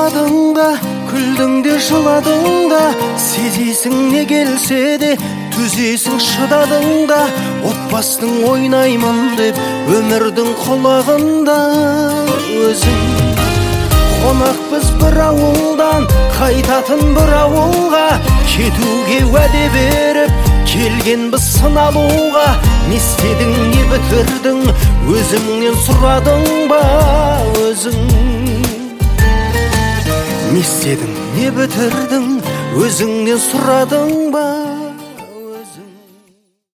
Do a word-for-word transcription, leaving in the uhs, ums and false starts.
ойладың да, күлдің де жыладың да, сезесің не келсе де, түзесің шыдадың да, отбасының ойнаймын деп өмірдің құлағында өзің. Қонақпыз бір ауылдан, қайтатын бір ауылға, кетуге уәде беріп келгенбіз сыналуға. Не істедің, не бітірдің, өзіңнен сұрадың ба өзің? Не істедің, не бітірдің, өзіңнен сұрадың ба?